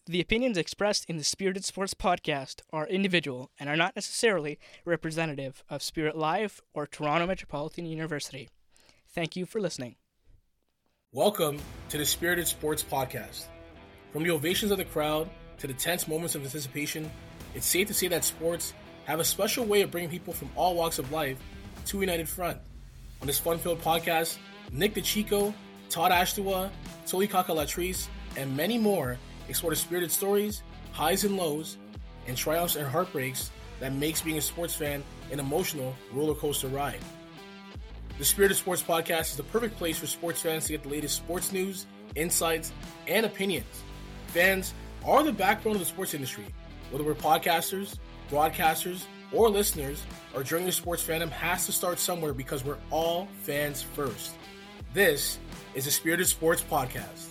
The opinions expressed in the Spirited Sports Podcast are individual and are not necessarily representative of Spirit Live or Toronto Metropolitan University. Thank you for listening. Welcome to the Spirited Sports Podcast. From the ovations of the crowd to the tense moments of anticipation, it's safe to say that sports have a special way of bringing people from all walks of life to a united front. On this fun-filled podcast, Nick DeChico, Todd Ashtawa, Toli Kakalatrice, and many more explore the spirited stories, highs and lows, and triumphs and heartbreaks that makes being a sports fan an emotional roller coaster ride. The Spirited Sports Podcast is the perfect place for sports fans to get the latest sports news, insights, and opinions. Fans are the backbone of the sports industry. Whether we're podcasters, broadcasters, or listeners, our journey to sports fandom has to start somewhere because we're all fans first. This is the Spirited Sports Podcast.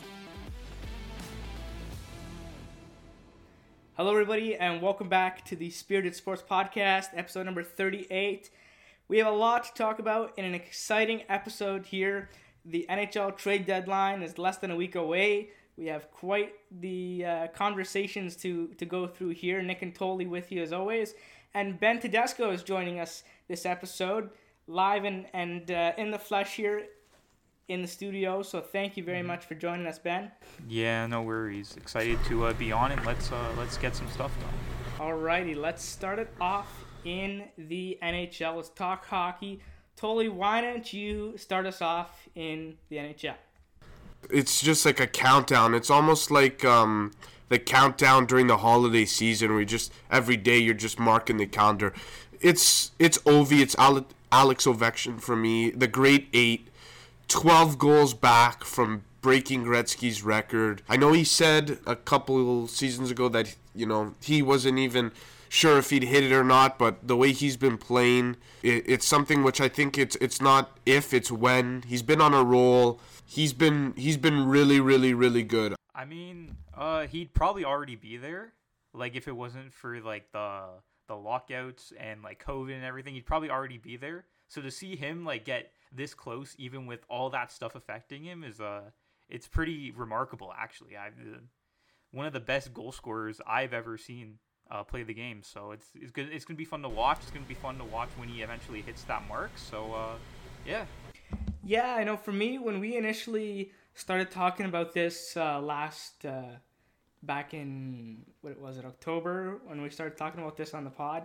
Hello, everybody, and welcome back to the Spirited Sports Podcast, episode number 38. We have a lot to talk about in an exciting episode here. The NHL trade deadline is less than a week away. We have quite the conversations to go through here. Nick and Toli with you as always. And Ben Tedesco is joining us this episode, live and in the flesh here in the studio. So thank you very much for joining us, Ben. Yeah, no worries. Excited to be on, and let's get some stuff done. Alrighty, let's start it off in the NHL. Let's talk hockey. Toli, why don't you start us off in the NHL? It's just like a countdown. It's almost like the countdown during the holiday season where every day you're just marking the calendar. It's Ovi, it's Alex Ovechkin for me, the great 8, 12 goals back from breaking Gretzky's record. I know he said a couple seasons ago that, he wasn't even sure if he'd hit it or not, but the way he's been playing, it's something which I think it's not if, it's when. He's been on a roll. He's been really, really, really good. I mean, he'd probably already be there. Like, if it wasn't for, like, the lockouts and, like, COVID and everything, he'd probably already be there. So to see him, like, get this close, even with all that stuff affecting him, it's pretty remarkable, actually. One of the best goal scorers I've ever seen play the game. So it's good. It's gonna be fun to watch. It's gonna be fun to watch when he eventually hits that mark. So yeah. Yeah, I know. For me, when we initially started talking about this back in October, when we started talking about this on the pod,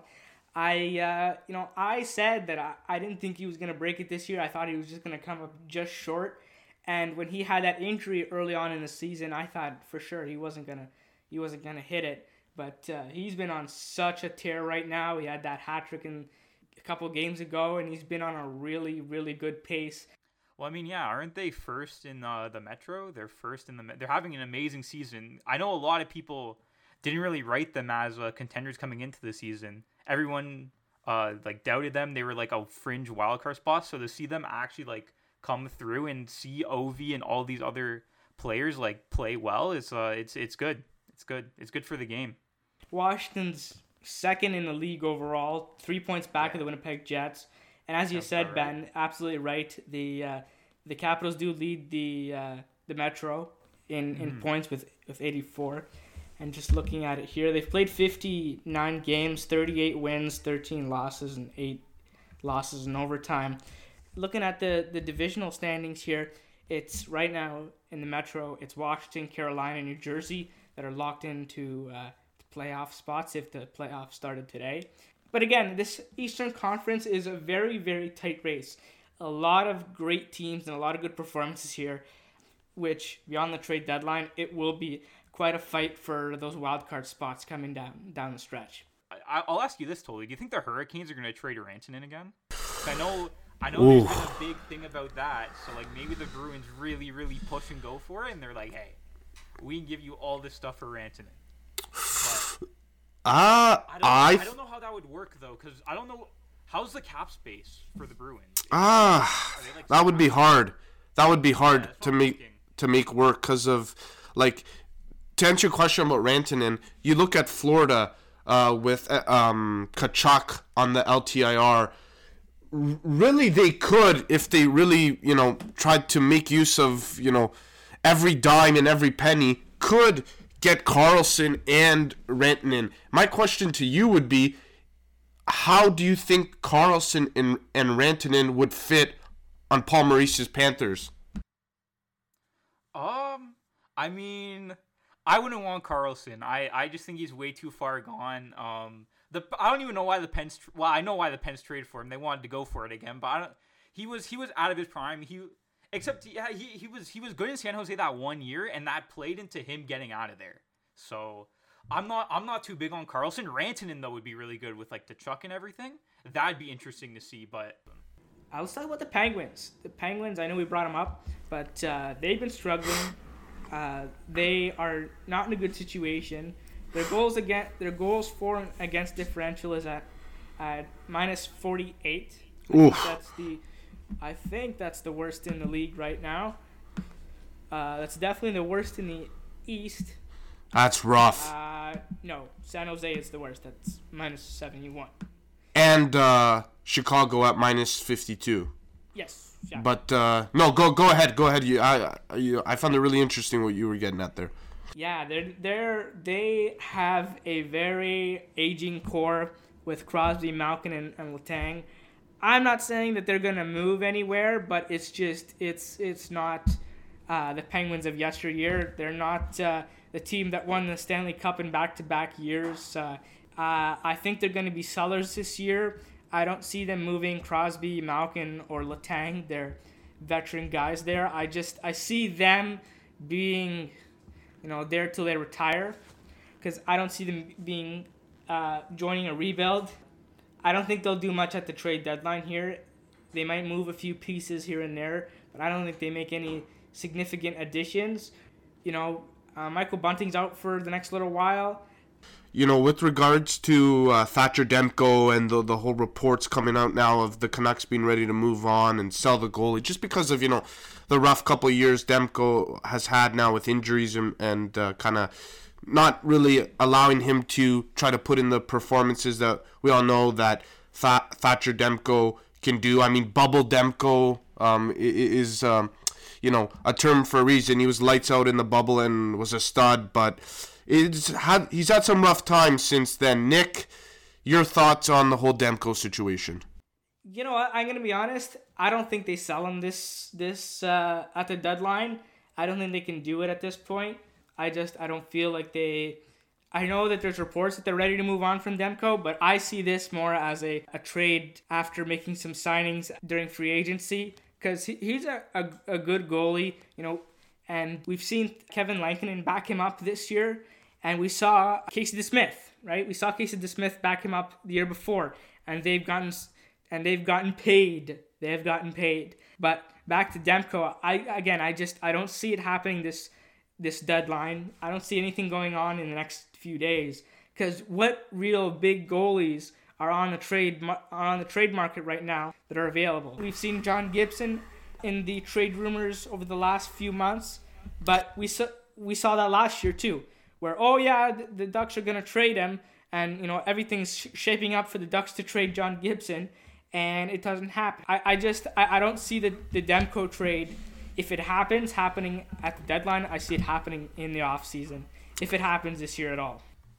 I said that I didn't think he was gonna break it this year. I thought he was just gonna come up just short. And when he had that injury early on in the season, I thought for sure he wasn't gonna hit it. But he's been on such a tear right now. He had that hat trick a couple games ago, and he's been on a really, really good pace. Well, I mean, yeah, aren't they first in the Metro? They're first in they're having an amazing season. I know a lot of people didn't really write them as contenders coming into the season. Everyone doubted them. They were like a fringe wildcard spot. So to see them actually like come through and see Ovi and all these other players like play well, it's good. It's good. It's good for the game. Washington's second in the league overall, 3 points back of the Winnipeg Jets. And as you said, Ben, absolutely right. The Capitals do lead the Metro in points with 84. And just looking at it here, they've played 59 games, 38 wins, 13 losses, and 8 losses in overtime. Looking at the divisional standings here, it's right now in the Metro, it's Washington, Carolina, New Jersey that are locked into playoff spots if the playoffs started today. But again, this Eastern Conference is a very, very tight race. A lot of great teams and a lot of good performances here, which beyond the trade deadline, it will be quite a fight for those wild card spots coming down the stretch. I'll ask you this, Toli. Do you think the Hurricanes are going to trade Rantanen again? I know there's been a big thing about that. So like maybe the Bruins really, really push and go for it, and they're like, hey, we can give you all this stuff for Rantanen. But I don't know how that would work though, because I don't know how's the cap space for the Bruins. That would be hard. That would be hard to make work because of like. To answer your question about Rantanen, you look at Florida with Tkachuk on the LTIR. Really, they could, if they really, tried to make use of, every dime and every penny, could get Carlson and Rantanen. My question to you would be, how do you think Carlson and Rantanen would fit on Paul Maurice's Panthers? I mean, I wouldn't want Carlson. I just think he's way too far gone. I don't even know why the Pens. Well, I know why the Pens traded for him. They wanted to go for it again, but I don't. He was out of his prime. He was good in San Jose that 1 year, and that played into him getting out of there. So I'm not too big on Carlson. Rantanen though would be really good with like Tkachuk and everything. That'd be interesting to see. But let's talk about the Penguins. The Penguins, I know we brought them up, but they've been struggling. They are not in a good situation. Their goals for and against differential is at minus 48. I think that's the worst in the league right now. That's definitely the worst in the East. That's rough. No, San Jose is the worst. That's minus 71. And Chicago at minus 52. Yes. Yeah. But no, go ahead. I found it really interesting what you were getting at there. Yeah, they have a very aging core with Crosby, Malkin, and Letang. I'm not saying that they're gonna move anywhere, but it's not the Penguins of yesteryear. They're not the team that won the Stanley Cup in back-to-back years. I think they're gonna be sellers this year. I don't see them moving Crosby, Malkin, or Letang. They're veteran guys there. I see them being, there till they retire, because I don't see them being joining a rebuild. I don't think they'll do much at the trade deadline here. They might move a few pieces here and there, but I don't think they make any significant additions. Michael Bunting's out for the next little while. With regards to Thatcher Demko and the whole reports coming out now of the Canucks being ready to move on and sell the goalie, just because of, the rough couple of years Demko has had now with injuries and kind of not really allowing him to try to put in the performances that we all know that Thatcher Demko can do. I mean, Bubble Demko is, a term for a reason. He was lights out in the bubble and was a stud, but he's had some rough times since then. Nick, your thoughts on the whole Demko situation? I'm going to be honest. I don't think they sell him this at the deadline. I don't think they can do it at this point. I don't feel like they... I know that there's reports that they're ready to move on from Demko, but I see this more as a trade after making some signings during free agency, because he's a good goalie, and we've seen Kevin Lankinen back him up this year, and we saw Casey DeSmith, right? We saw Casey DeSmith back him up the year before, and they've gotten paid. They have gotten paid. But back to Demko, I don't see it happening this deadline. I don't see anything going on in the next few days, because what real big goalies are on the trade market right now that are available? We've seen John Gibson in the trade rumors over the last few months, but we saw that last year too, where the Ducks are going to trade him, and everything's shaping up for the Ducks to trade John Gibson, and it doesn't happen. I don't see the Demko trade, if it happens, happening at the deadline. I see it happening in the off season, if it happens this year at all.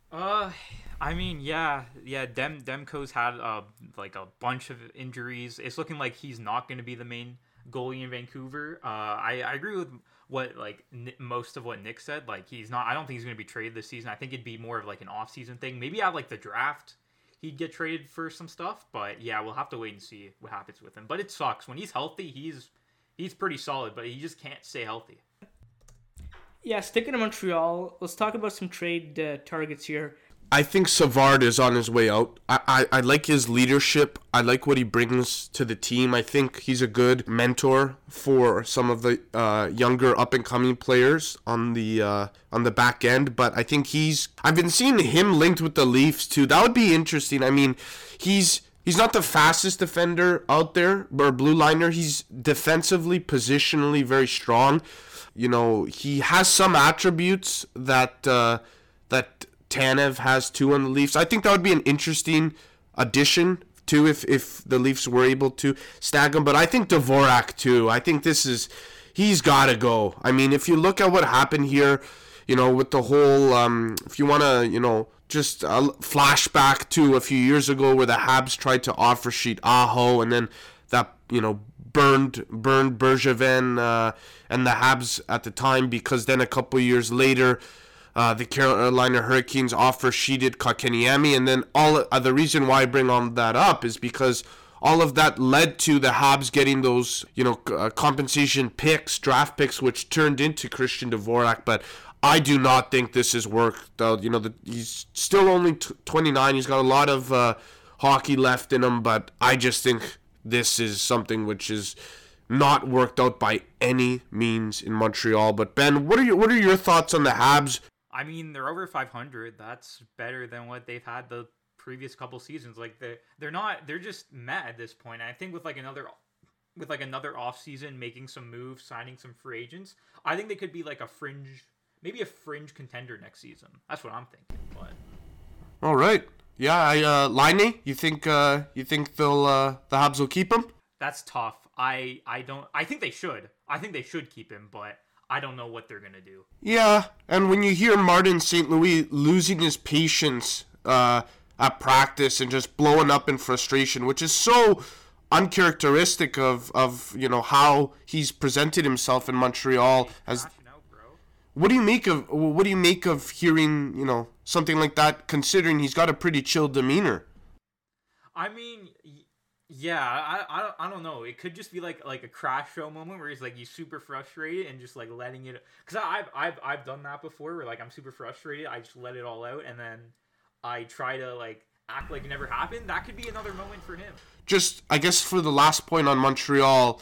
Demko's had a bunch of injuries. It's looking like he's not going to be the main goalie in Vancouver. I agree with most of what Nick said. He's not. I don't think he's going to be traded this season. I think it'd be more of an off-season thing. Maybe at the draft, he'd get traded for some stuff. But yeah, we'll have to wait and see what happens with him. But it sucks when he's healthy. He's pretty solid, but he just can't stay healthy. Yeah, sticking to Montreal, let's talk about some trade targets here. I think Savard is on his way out. I like his leadership. I like what he brings to the team. I think he's a good mentor for some of the younger up-and-coming players on the back end. But I think I've been seeing him linked with the Leafs too. That would be interesting. I mean, he's not the fastest defender out there, or blue liner. He's defensively, positionally very strong. He has some attributes that Tanev has too on the Leafs. I think that would be an interesting addition too if the Leafs were able to snag him. But I think Dvorak too. I think he's got to go. I mean, if you look at what happened here with the whole, if you want to, just a flashback to a few years ago where the Habs tried to offer Sheet Aho, and then that, burned Bergevin and the Habs at the time, because then a couple years later, the Carolina Hurricanes offer sheeted Kotkaniemi, and then the reason why I bring on that up is because all of that led to the Habs getting those, compensation picks, draft picks, which turned into Christian Dvorak. But I do not think this has worked out. He's still only 29. He's got a lot of hockey left in him, but I just think this is something which is not worked out by any means in Montreal. But Ben, what are your thoughts on the Habs? I mean, they're over 500. That's better than what they've had the previous couple seasons. Like they're just meh at this point. And I think with another off season, making some moves, signing some free agents, I think they could be like maybe a fringe contender next season. That's what I'm thinking. But all right, yeah, Laine, you think they'll the Habs will keep him? That's tough. I think they should. I think they should keep him, but I don't know what they're gonna do. Yeah, and when you hear Martin St. Louis losing his patience at practice and just blowing up in frustration, which is so uncharacteristic of how he's presented himself in Montreal. What do you make of hearing something like that, considering he's got a pretty chill demeanor? I mean, yeah, I don't know. It could just be like a crash show moment where he's super frustrated and just letting it. Because I've done that before where I'm super frustrated, I just let it all out, and then I try to act like it never happened. That could be another moment for him. Just, I guess, for the last point on Montreal,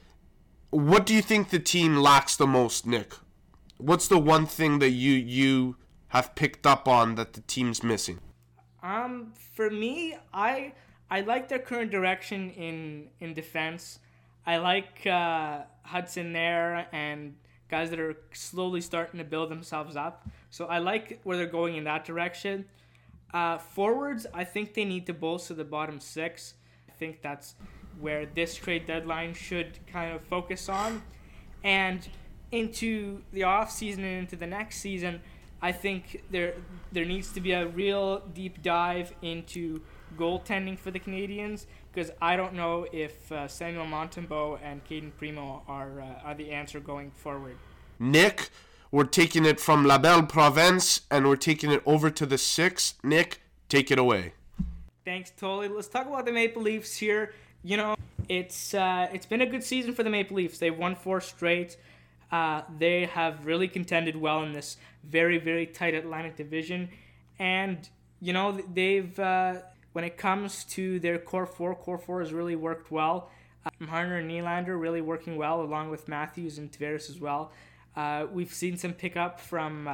what do you think the team lacks the most, Nick? What's the one thing that you have picked up on that the team's missing? For me, I like their current direction in defense. I like Hudson there and guys that are slowly starting to build themselves up. So I like where they're going in that direction. Forwards, I think they need to bolster the bottom six. I think that's where this trade deadline should kind of focus on. And into the offseason and into the next season, I think there needs to be a real deep dive into goaltending for the Canadians, because I don't know if Samuel Montembeault and Caden Primo are the answer going forward. Nick, we're taking it from La Belle Province and we're taking it over to the 6. Nick, take it away. Thanks, Tolly. Let's talk about the Maple Leafs here. It's been a good season for the Maple Leafs. They've won 4 straight. They have really contended well in this very, very tight Atlantic division. And, they've, when it comes to their core four has really worked well. Marner and Nylander really working well, along with Matthews and Tavares as well. We've seen some pickup from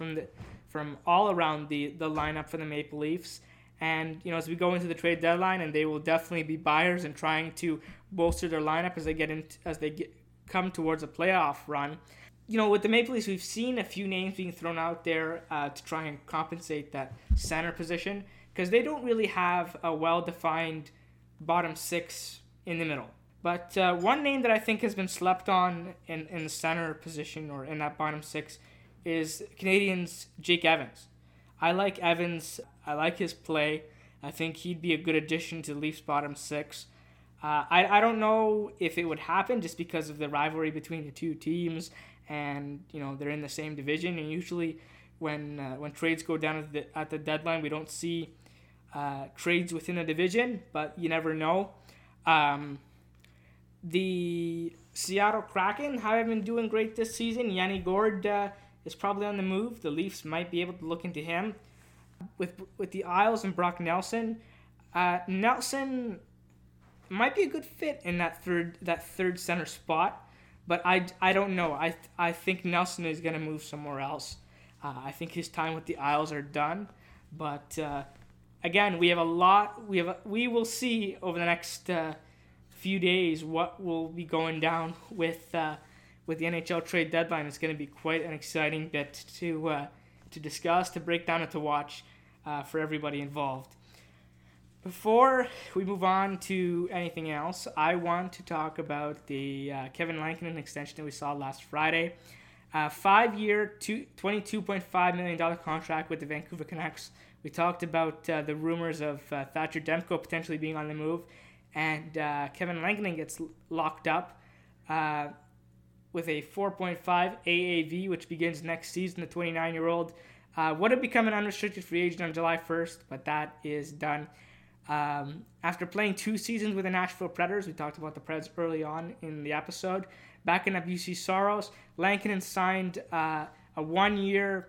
all around the lineup for the Maple Leafs. And, as we go into the trade deadline, and they will definitely be buyers and trying to bolster their lineup as they come towards a playoff run. With the Maple Leafs, we've seen a few names being thrown out there to try and compensate that center position, because they don't really have a well-defined bottom 6 in the middle. But one name that I think has been slept on in the center position, or in that bottom 6, is Canadians' Jake Evans. I like Evans. I like his play. I think he'd be a good addition to the Leafs' bottom 6. I don't know if it would happen just because of the rivalry between the two teams, and they're in the same division. And usually, when trades go down at the deadline, we don't see trades within a division, but you never know. The Seattle Kraken haven't been doing great this season. Yanni Gourde is probably on the move. The Leafs might be able to look into him. With the Isles and Brock Nelson, Nelson might be a good fit in that third center spot, but I don't know. I think Nelson is going to move somewhere else. I think his time with the Isles are done, but again, we will see over the next few days what will be going down with the NHL trade deadline. It's going to be quite an exciting bit to discuss, to break down, and to watch for everybody involved. Before we move on to anything else, I want to talk about the Kevin Lankinen extension that we saw last Friday. A 5-year, $22.5 million contract with the Vancouver Canucks. We talked about the rumors of Thatcher Demko potentially being on the move, and Kevin Lankinen gets locked up with a 4.5 AAV, which begins next season. The 29-year-old would have become an unrestricted free agent on July 1st, but that is done. After playing 2 seasons with the Nashville Predators, we talked about the Preds early on in the episode, backing up UC Soros, Lankinen signed a 1-year,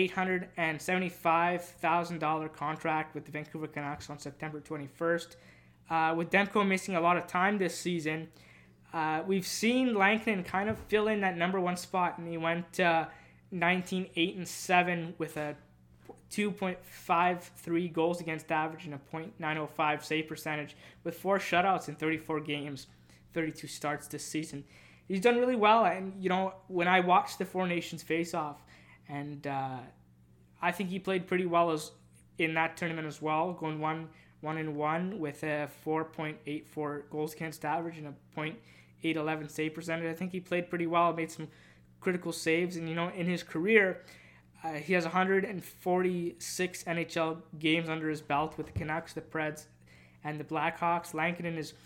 $875,000 contract with the Vancouver Canucks on September 21st. With Demko missing a lot of time this season, we've seen Lankinen kind of fill in that number 1 spot, and he went 19-8-7 with a 2.53 goals against average and a .905 save percentage with 4 shutouts in 34 games, 32 starts this season. He's done really well, and when I watched the Four Nations face-off, and I think he played pretty well in that tournament as well, going 1-1 with a 4.84 goals against average and a .811 save percentage. I think he played pretty well, made some critical saves, and in his career, he has 146 NHL games under his belt with the Canucks, the Preds, and the Blackhawks. Lankinen is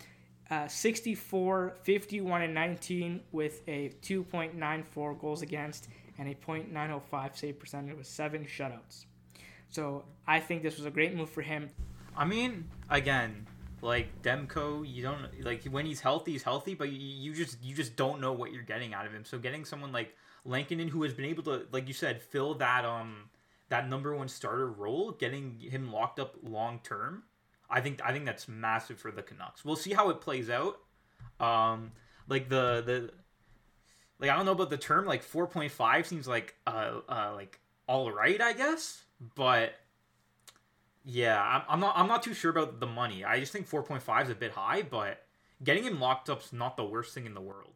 64, 51, and 19 with a 2.94 goals against and a .905 save percentage with 7 shutouts. So I think this was a great move for him. I mean, again, like Demko, you don't when he's healthy, but you just don't know what you're getting out of him. So getting someone like Lankinen, who has been able to, like you said, fill that number 1 starter role, getting him locked up long term, I think that's massive for the Canucks. We'll see how it plays out. I don't know about the term, like 4.5 seems like all right, I guess, but yeah, I'm not too sure about the money. I just think 4.5 is a bit high, but getting him locked up's not the worst thing in the world.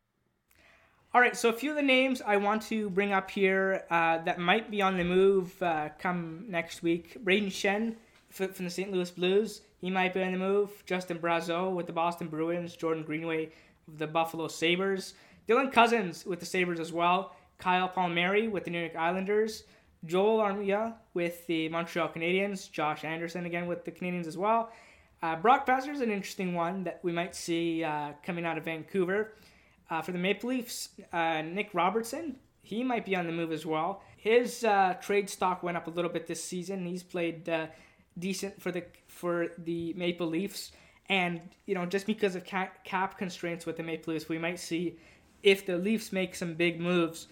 All right, so a few of the names I want to bring up here that might be on the move come next week. Brayden Schenn from the St. Louis Blues, he might be on the move. Justin Brazeau with the Boston Bruins. Jordan Greenway of the Buffalo Sabres. Dylan Cousins with the Sabres as well. Kyle Palmieri with the New York Islanders. Joel Armia with the Montreal Canadiens. Josh Anderson again with the Canadiens as well. Brock Boeser is an interesting one that we might see coming out of Vancouver. For the Maple Leafs, Nick Robertson, he might be on the move as well. His trade stock went up a little bit this season. He's played decent for the Maple Leafs. And, just because of cap constraints with the Maple Leafs, we might see if the Leafs make some big moves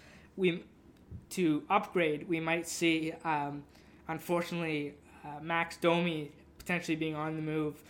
to upgrade, we might see, unfortunately, Max Domi potentially being on the move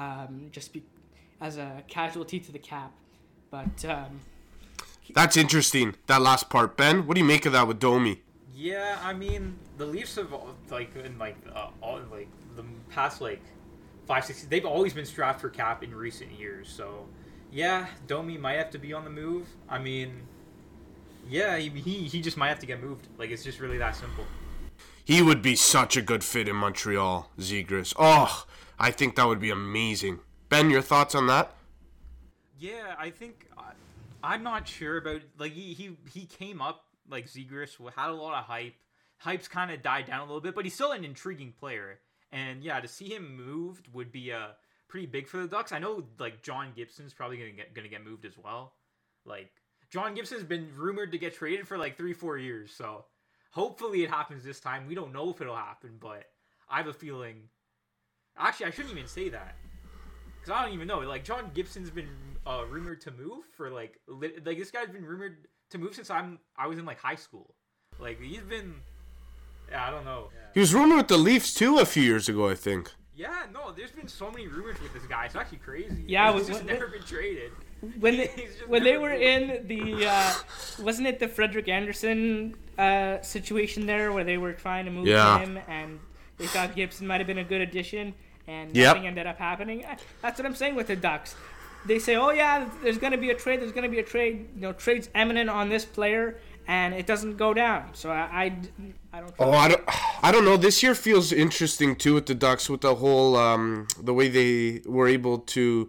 as a casualty to the cap. But that's interesting, that last part. Ben, what do you make of that with Domi? Yeah, I mean, the Leafs have in the past 5-6, they've always been strapped for cap in recent years. So yeah, Domi might have to be on the move. I mean, yeah, he just might have to get moved. It's just really that simple. He would be such a good fit in Montreal, Zegras. Oh, I think that would be amazing. Ben, your thoughts on that? Yeah, I think I'm not sure about he came up Zegras had a lot of hype. Hype's kind of died down a little bit, but he's still an intriguing player. And yeah, to see him moved would be pretty big for the Ducks. I know John Gibson's probably gonna get moved as well. John Gibson's been rumored to get traded for 3-4 years, so hopefully it happens this time. We don't know if it'll happen, but I have a feeling. Actually, I shouldn't even say that. Because I don't even know. John Gibson's been rumored to move for, this guy's been rumored to move since I was in, high school. He's been... Yeah, I don't know. Yeah. He was rumored with the Leafs, too, a few years ago, I think. Yeah, no, there's been so many rumors with this guy. It's actually crazy. Yeah, he's just never been traded. When they were in the... wasn't it the Frederik Andersen situation there where they were trying to move him and they thought Gibson might have been a good addition? And nothing ended up happening. That's what I'm saying with the Ducks. They say, oh, yeah, there's going to be a trade. There's going to be a trade. Trade's imminent on this player, and it doesn't go down. So I don't. I don't know. This year feels interesting, too, with the Ducks, with the whole the way they were able to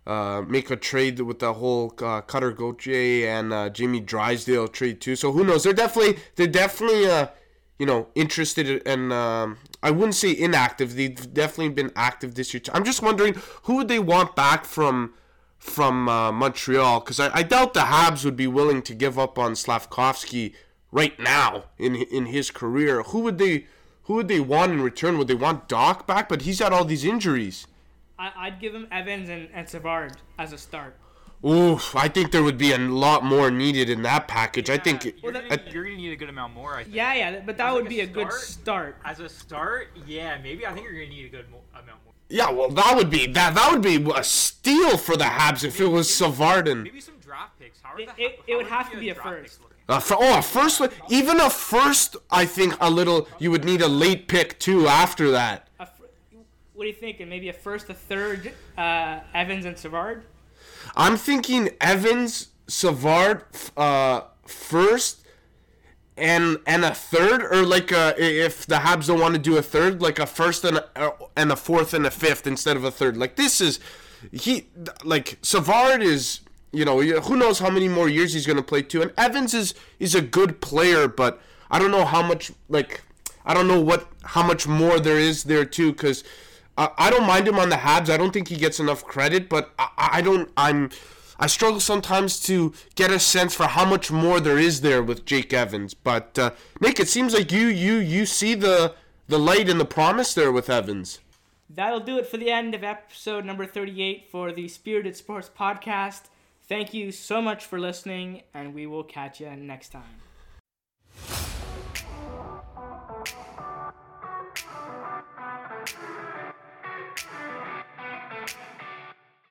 make a trade with the whole Cutter Gauthier and Jamie Drysdale trade too. So who knows? They're definitely interested, and I wouldn't say inactive. They've definitely been active this year. I'm just wondering who would they want back from Montreal, because I doubt the Habs would be willing to give up on Slavkovsky right now in his career. Who would they want in return? Would they want Doc back? But he's had all these injuries. I'd give him Evans and Savard as a start. Oof, I think there would be a lot more needed in that package. Yeah, I think you're gonna need a good amount more. I think. Yeah, but that would be a good start. As a start, yeah, maybe I think you're gonna need a good amount more. Yeah, well, that would be a steal for the Habs if it was Savard and Maybe some draft picks. It would have to be a first. a first, even a first. I think you would need a late pick too after that. What are you thinking? Maybe a first, a third, Evans and Savard? I'm thinking Evans, Savard, first, and a third, or like if the Habs don't want to do a third, like a first and a fourth and a fifth instead of a third. Like Savard is, who knows how many more years he's going to play too. And Evans is a good player, but I don't know how much how much more there is there too, because I don't mind him on the Habs. I don't think he gets enough credit, but I struggle sometimes to get a sense for how much more there is there with Jake Evans. But Nick, it seems like you see the light and the promise there with Evans. That'll do it for the end of episode number 38 for the Spirited Sports Podcast. Thank you so much for listening, and we will catch you next time.